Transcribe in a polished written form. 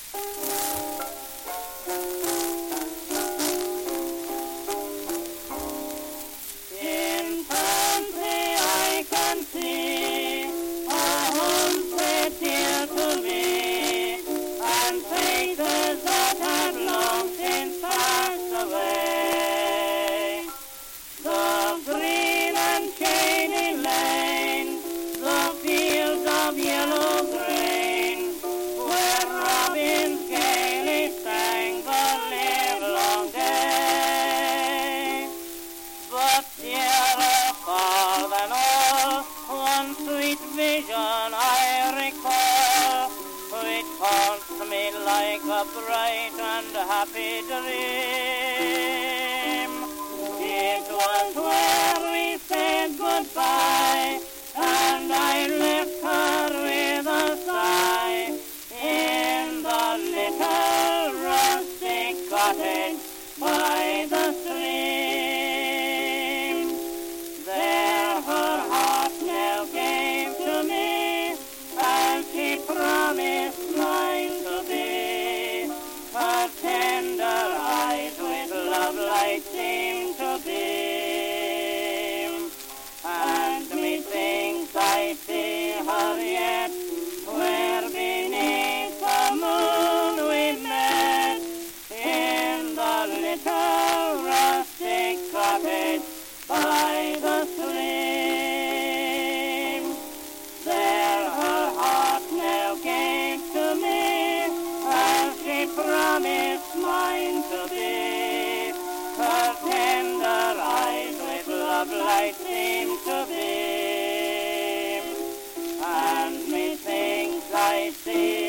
In fancy I can see a homestead dear to me, and faces that have long since passed away. The green and shady lane, the fields of yellow grain, where robins gaily sang the livelong day. But dearer far than all, one sweet vision I recall, which haunts me like a bright and happy dream. It was where we said goodbye, and I left her with a sigh, in the little rustic cottage by the stream. There her heart now gave to me, and she promised mine to be. Her tender eyes with love light seemed to beam, and methinks I see her yet, where beneath the moon we met, in the little rustic cottage by the stream. There her heart now gave to me, as she promised mine to be. Her tender eyes with love light seem to beam, and methinks I see